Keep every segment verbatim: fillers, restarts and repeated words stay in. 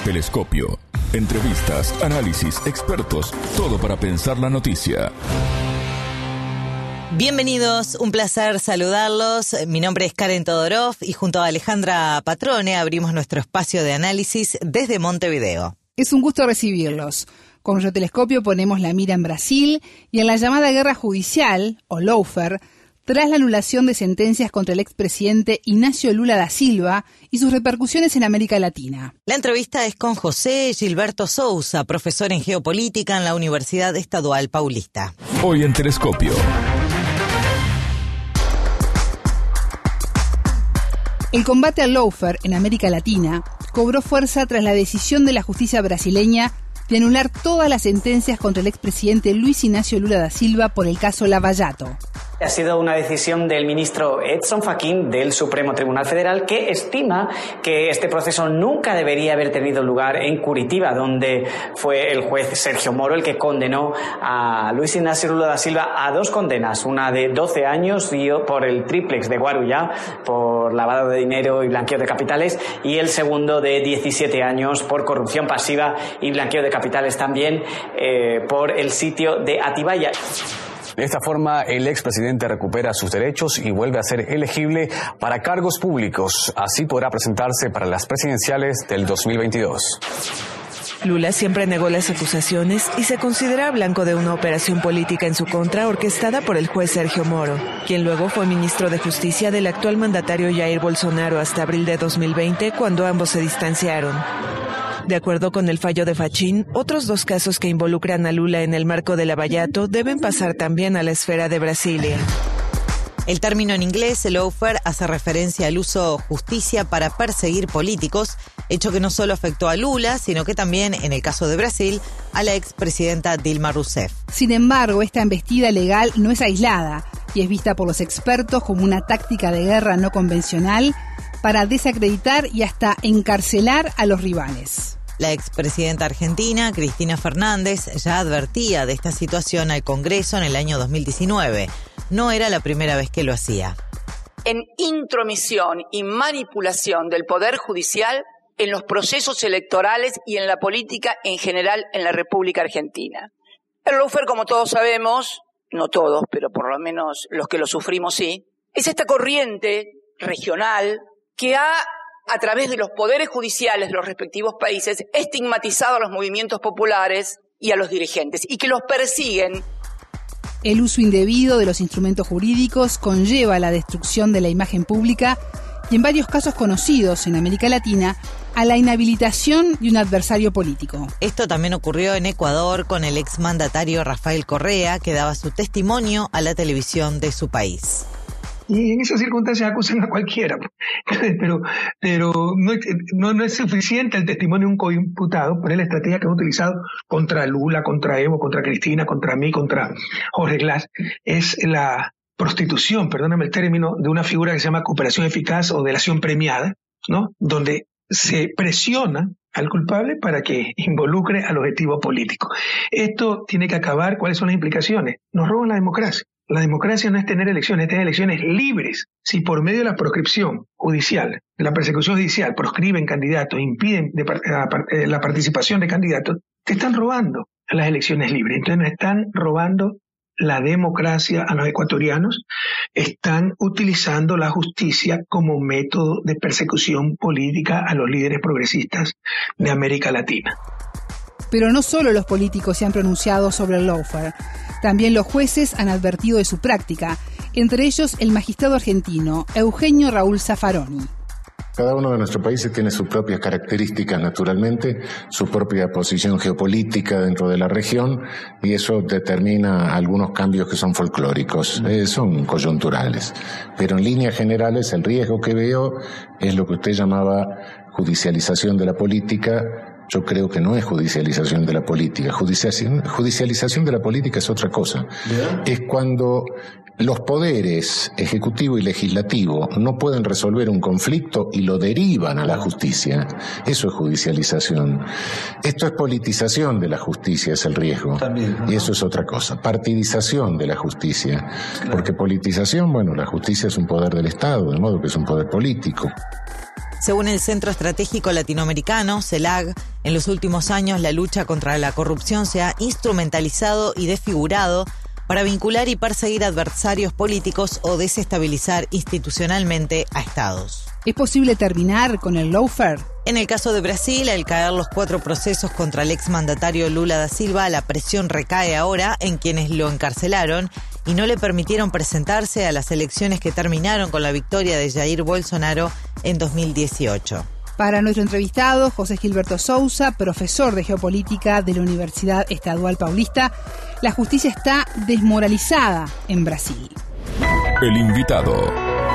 Telescopio. Entrevistas, análisis, expertos, todo para pensar la noticia. Bienvenidos, un placer saludarlos. Mi nombre es Karen Todorov y junto a Alejandra Patrone abrimos nuestro espacio de análisis desde Montevideo. Es un gusto recibirlos. Con nuestro telescopio ponemos la mira en Brasil y en la llamada guerra judicial, o lawfare, tras la anulación de sentencias contra el expresidente Inácio Lula da Silva y sus repercusiones en América Latina. La entrevista es con José Gilberto Sousa, profesor en geopolítica en la Universidad Estadual Paulista. Hoy en Telescopio. El combate al lawfare en América Latina cobró fuerza tras la decisión de la justicia brasileña de anular todas las sentencias contra el expresidente Luis Inácio Lula da Silva por el caso Lava Jato. Ha sido una decisión del ministro Edson Fachin del Supremo Tribunal Federal, que estima que este proceso nunca debería haber tenido lugar en Curitiba, donde fue el juez Sergio Moro el que condenó a Luis Inácio Lula da Silva a dos condenas, una de doce años por el triplex de Guarujá, por lavado de dinero y blanqueo de capitales, y el segundo de diecisiete años por corrupción pasiva y blanqueo de capitales también eh, por el sitio de Atibaia. De esta forma, el expresidente recupera sus derechos y vuelve a ser elegible para cargos públicos. Así podrá presentarse para las presidenciales del dos mil veintidós. Lula siempre negó las acusaciones y se considera blanco de una operación política en su contra orquestada por el juez Sergio Moro, quien luego fue ministro de Justicia del actual mandatario Jair Bolsonaro hasta abril de dos mil veinte, cuando ambos se distanciaron. De acuerdo con el fallo de Fachin, otros dos casos que involucran a Lula en el marco de Lava Jato deben pasar también a la esfera de Brasilia. El término en inglés, lawfare, hace referencia al uso justicia para perseguir políticos, hecho que no solo afectó a Lula, sino que también, en el caso de Brasil, a la expresidenta Dilma Rousseff. Sin embargo, esta embestida legal no es aislada y es vista por los expertos como una táctica de guerra no convencional para desacreditar y hasta encarcelar a los rivales. La expresidenta argentina, Cristina Fernández, ya advertía de esta situación al Congreso en el año dos mil diecinueve. No era la primera vez que lo hacía. En intromisión y manipulación del Poder Judicial en los procesos electorales y en la política en general en la República Argentina. El lawfare, como todos sabemos, no todos, pero por lo menos los que lo sufrimos sí, es esta corriente regional que ha, a través de los poderes judiciales de los respectivos países, estigmatizado a los movimientos populares y a los dirigentes, y que los persiguen. El uso indebido de los instrumentos jurídicos conlleva la destrucción de la imagen pública y, en varios casos conocidos en América Latina, a la inhabilitación de un adversario político. Esto también ocurrió en Ecuador con el exmandatario Rafael Correa, que daba su testimonio a la televisión de su país. Y en esas circunstancias acusan a cualquiera, pero pero no, no, no es suficiente el testimonio de un coimputado por la estrategia que han utilizado contra Lula, contra Evo, contra Cristina, contra mí, contra Jorge Glass. Es la prostitución, perdóname el término, de una figura que se llama cooperación eficaz o delación premiada, ¿no? Donde se presiona al culpable para que involucre al objetivo político. Esto tiene que acabar. ¿Cuáles son las implicaciones? Nos roban la democracia. La democracia no es tener elecciones, es tener elecciones libres. Si por medio de la proscripción judicial, de la persecución judicial, proscriben candidatos, impiden de, de, la participación de candidatos, te están robando las elecciones libres. Entonces nos están robando la democracia a los ecuatorianos, están utilizando la justicia como método de persecución política a los líderes progresistas de América Latina. Pero no solo los políticos se han pronunciado sobre el lawfare, también los jueces han advertido de su práctica, entre ellos el magistrado argentino Eugenio Raúl Zaffaroni. Cada uno de nuestros países tiene sus propias características, naturalmente, su propia posición geopolítica dentro de la región, y eso determina algunos cambios que son folclóricos, eh, son coyunturales. Pero en líneas generales el riesgo que veo es lo que usted llamaba judicialización de la política. Yo creo que no es judicialización de la política. Judicialización, judicialización de la política es otra cosa. ¿Yeah? Es cuando los poderes ejecutivo y legislativo no pueden resolver un conflicto y lo derivan a la justicia. Eso es judicialización. Esto es politización de la justicia, es el riesgo. También, ¿no? Y eso es otra cosa. Partidización de la justicia. Claro. Porque politización, bueno, la justicia es un poder del Estado, de modo que es un poder político. Según el Centro Estratégico Latinoamericano, CELAC, en los últimos años la lucha contra la corrupción se ha instrumentalizado y desfigurado para vincular y perseguir adversarios políticos o desestabilizar institucionalmente a estados. ¿Es posible terminar con el lawfare? En el caso de Brasil, al caer los cuatro procesos contra el exmandatario Lula da Silva, la presión recae ahora en quienes lo encarcelaron y no le permitieron presentarse a las elecciones que terminaron con la victoria de Jair Bolsonaro en dos mil dieciocho. Para nuestro entrevistado, José Gilberto Sousa, profesor de Geopolítica de la Universidad Estadual Paulista, la justicia está desmoralizada en Brasil. El invitado.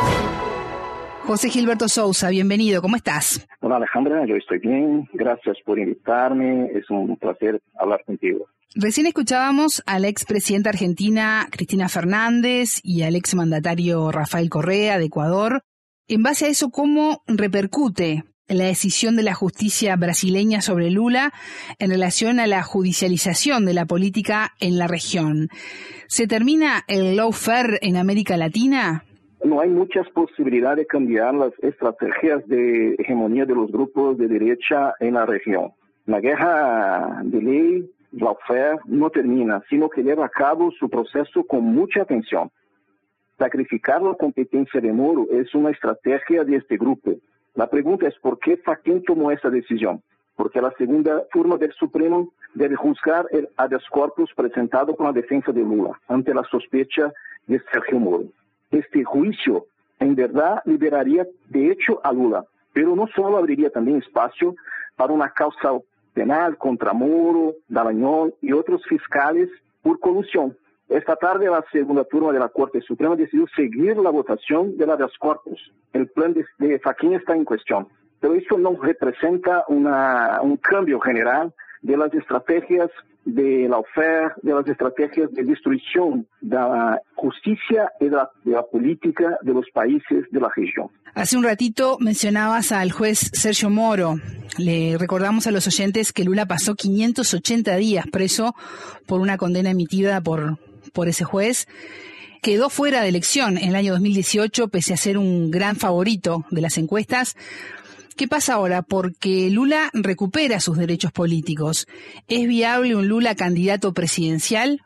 José Gilberto Sousa, bienvenido, ¿cómo estás? Hola Alejandra, yo estoy bien, gracias por invitarme, es un placer hablar contigo. Recién escuchábamos a la expresidenta argentina Cristina Fernández y al exmandatario Rafael Correa de Ecuador. En base a eso, ¿cómo repercute la decisión de la justicia brasileña sobre Lula en relación a la judicialización de la política en la región? ¿Se termina el lawfare en América Latina? No hay muchas posibilidades de cambiar las estrategias de hegemonía de los grupos de derecha en la región. La guerra de ley, lawfare, no termina, sino que lleva a cabo su proceso con mucha atención. Sacrificar la competencia de Moro es una estrategia de este grupo. La pregunta es por qué Fachin tomó esa decisión. Porque la segunda turma del Supremo debe juzgar el habeas corpus presentado por la defensa de Lula ante la sospecha de Sergio Moro. Este juicio, en verdad, liberaría de hecho a Lula, pero no solo abriría también espacio para una causa penal contra Moro, Dallagnol y otros fiscales por colusión. Esta tarde la segunda turma de la Corte Suprema decidió seguir la votación del habeas corpus. El plan de, de Fachin está en cuestión, pero eso no representa una, un cambio general de las estrategias de lawfare, de las estrategias de destrucción de la justicia y de la, de la política de los países de la región. Hace un ratito mencionabas al juez Sergio Moro. Le recordamos a los oyentes que Lula pasó quinientos ochenta días preso por una condena emitida por, por ese juez. Quedó fuera de elección en el año dos mil dieciocho, pese a ser un gran favorito de las encuestas. ¿Qué pasa ahora? Porque Lula recupera sus derechos políticos. ¿Es viable un Lula candidato presidencial?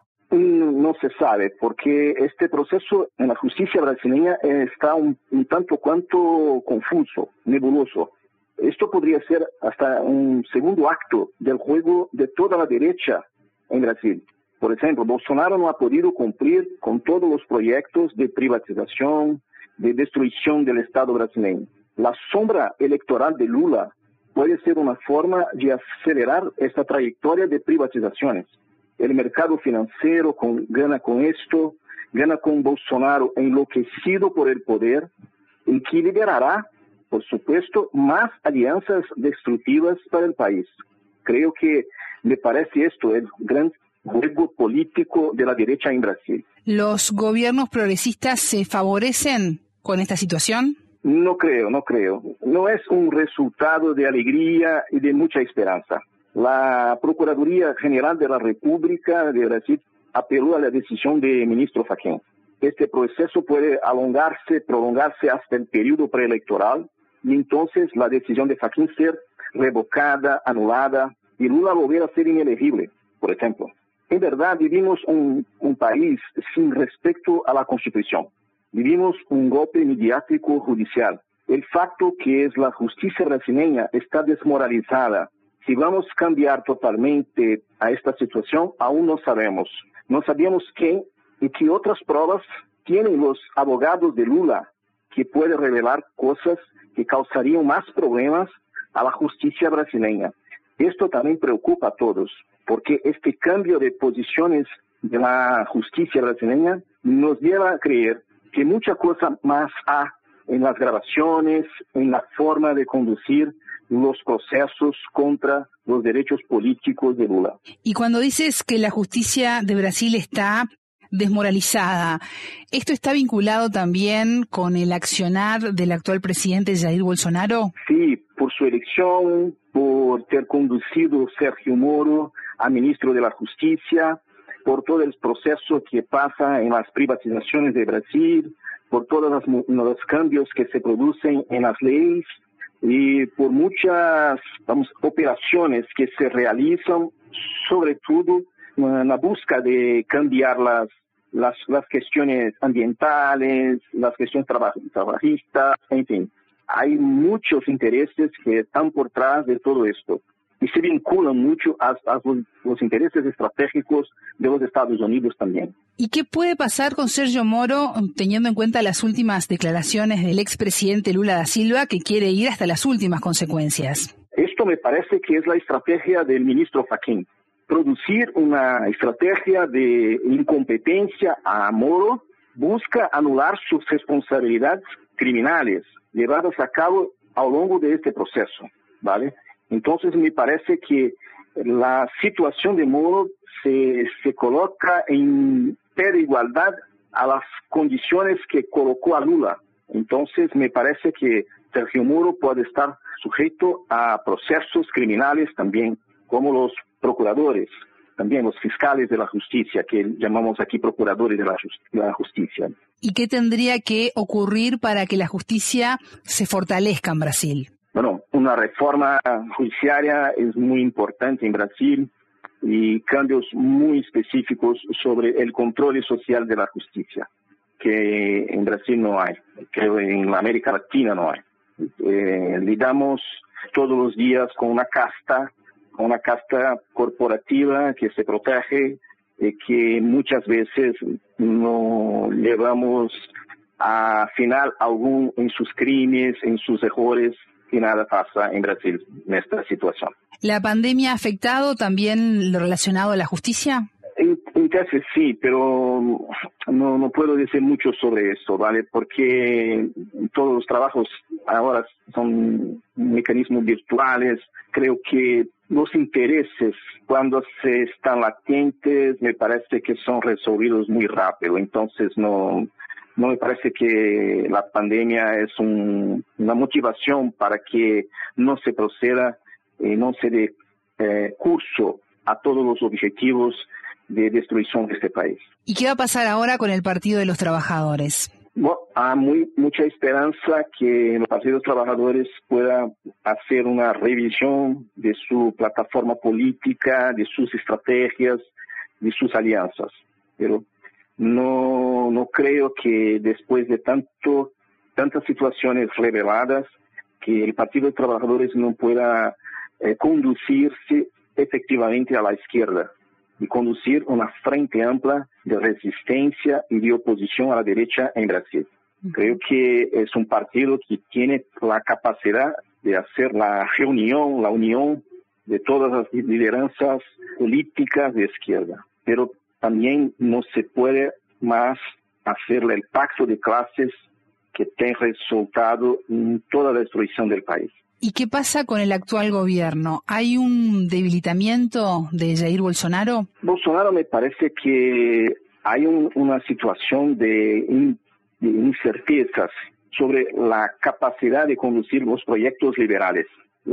No se sabe, porque este proceso en la justicia brasileña está un, un tanto cuanto confuso, nebuloso. Esto podría ser hasta un segundo acto del juego de toda la derecha en Brasil. Por ejemplo, Bolsonaro no ha podido cumplir con todos los proyectos de privatización, de destrucción del Estado brasileño. La sombra electoral de Lula puede ser una forma de acelerar esta trayectoria de privatizaciones. El mercado financiero con, gana con esto, gana con Bolsonaro enloquecido por el poder y que liberará, por supuesto, más alianzas destructivas para el país. Creo que me parece esto el gran juego político de la derecha en Brasil. ¿Los gobiernos progresistas se favorecen con esta situación? No creo, no creo. No es un resultado de alegría y de mucha esperanza. La Procuraduría General de la República de Brasil apeló a la decisión del ministro Fachin. Este proceso puede alongarse, prolongarse hasta el periodo preelectoral y entonces la decisión de Fachin ser revocada, anulada y Lula volver a ser inelegible, por ejemplo. En verdad vivimos un, un país sin respeto a la Constitución. Vivimos un golpe mediático judicial. El facto que es la justicia brasileña está desmoralizada. Si vamos a cambiar totalmente a esta situación, aún no sabemos. No sabemos qué y qué otras pruebas tienen los abogados de Lula que puede revelar cosas que causarían más problemas a la justicia brasileña. Esto también preocupa a todos, porque este cambio de posiciones de la justicia brasileña nos lleva a creer que mucha cosa más hay en las grabaciones, en la forma de conducir los procesos contra los derechos políticos de Lula. Y cuando dices que la justicia de Brasil está desmoralizada, ¿esto está vinculado también con el accionar del actual presidente Jair Bolsonaro? Sí, por su elección, por ter conducido Sergio Moro a ministro de la Justicia, por todo el proceso que pasa en las privatizaciones de Brasil, por todos los, los cambios que se producen en las leyes. y por muchas, vamos, operaciones que se realizan, sobre todo en la busca de cambiar las, las, las cuestiones ambientales, las cuestiones traba, trabajistas, en fin. Hay muchos intereses que están por detrás de todo esto y se vinculan mucho a, a los, los intereses estratégicos de los Estados Unidos también. ¿Y qué puede pasar con Sergio Moro, teniendo en cuenta las últimas declaraciones del expresidente Lula da Silva, que quiere ir hasta las últimas consecuencias? Esto me parece que es la estrategia del ministro Fachin. Producir una estrategia de incompetencia a Moro busca anular sus responsabilidades criminales llevadas a cabo a lo largo de este proceso, ¿vale? Entonces me parece que la situación de Moro se, se coloca en igualdad a las condiciones que colocó a Lula. Entonces me parece que Sergio Moro puede estar sujeto a procesos criminales también, como los procuradores, también los fiscales de la justicia, que llamamos aquí procuradores de la, de la justicia. ¿Y qué tendría que ocurrir para que la justicia se fortalezca en Brasil? Bueno, una reforma judiciaria es muy importante en Brasil y cambios muy específicos sobre el control social de la justicia, que en Brasil no hay, que en la América Latina no hay. Eh, lidamos todos los días con una casta, con una casta corporativa que se protege, eh, que muchas veces no llevamos a final algún en sus crímenes, en sus errores, y nada pasa en Brasil en esta situación. ¿La pandemia ha afectado también lo relacionado a la justicia? En, en caso sí, pero no, no puedo decir mucho sobre eso, ¿vale? Porque todos los trabajos ahora son mecanismos virtuales. Creo que los intereses, cuando se están latentes, me parece que son resolvidos muy rápido. Entonces no... No me parece que la pandemia es un, una motivación para que no se proceda y no se dé eh, curso a todos los objetivos de destrucción de este país. ¿Y qué va a pasar ahora con el Partido de los Trabajadores? Bueno, hay muy, mucha esperanza que el Partido de los Trabajadores pueda hacer una revisión de su plataforma política, de sus estrategias, de sus alianzas. Pero No, no creo que después de tanto, tantas situaciones reveladas, que el Partido de Trabajadores no pueda eh, conducirse efectivamente a la izquierda y conducir una frente amplia de resistencia y de oposición a la derecha en Brasil. Uh-huh. Creo que es un partido que tiene la capacidad de hacer la reunión, la unión de todas las lideranzas políticas de izquierda, pero también no se puede más hacerle el pacto de clases que tenga resultado en toda la destrucción del país. ¿Y qué pasa con el actual gobierno? ¿Hay un debilitamiento de Jair Bolsonaro? Bolsonaro me parece que hay un, una situación de, in, de incertezas sobre la capacidad de conducir los proyectos liberales.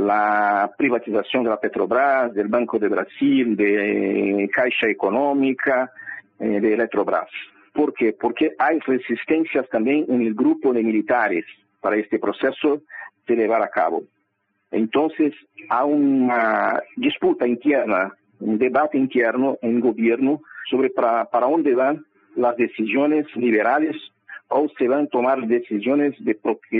La privatización de la Petrobras, del Banco de Brasil, de Caixa Económica, eh, de Eletrobras. ¿Por qué? Porque hay resistencias también en el grupo de militares para este proceso de llevar a cabo. Entonces, hay una disputa interna, un debate interno en el gobierno sobre para, para dónde van las decisiones liberales o se van a tomar decisiones de,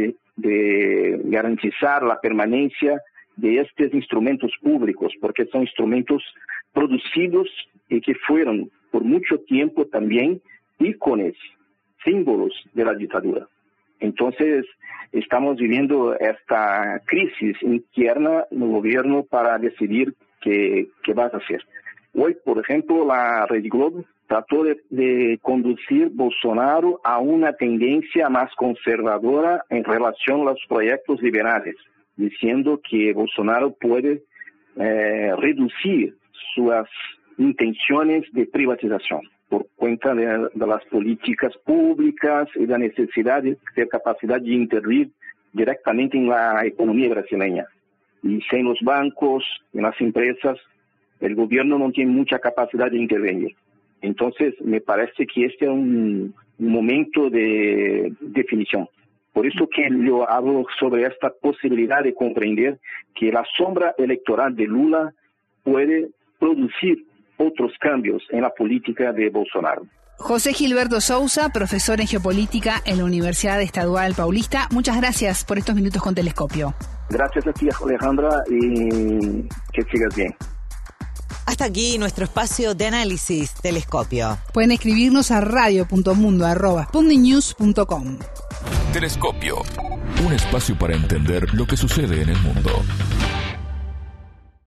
de garantizar la permanencia de estos instrumentos públicos, porque son instrumentos producidos y que fueron por mucho tiempo también íconos, símbolos de la dictadura. Entonces, estamos viviendo esta crisis interna en el gobierno para decidir qué, qué va a hacer. Hoy, por ejemplo, la Rede Globo trató de, de conducir Bolsonaro a una tendencia más conservadora en relación a los proyectos liberales, diciendo que Bolsonaro puede eh, reducir sus intenciones de privatización por cuenta de, de las políticas públicas y la necesidad de tener capacidad de intervenir directamente en la economía brasileña. Y sin los bancos, en las empresas, el gobierno no tiene mucha capacidad de intervenir. Entonces, me parece que este es un, un momento de definición. Por eso que yo hablo sobre esta posibilidad de comprender que la sombra electoral de Lula puede producir otros cambios en la política de Bolsonaro. José Gilberto Sousa, profesor en geopolítica en la Universidad Estadual Paulista, muchas gracias por estos minutos con Telescopio. Gracias a ti, Alejandra, y que sigas bien. Hasta aquí nuestro espacio de análisis Telescopio. Pueden escribirnos a radio punto mundo arroba sputnik news punto com. Telescopio, un espacio para entender lo que sucede en el mundo.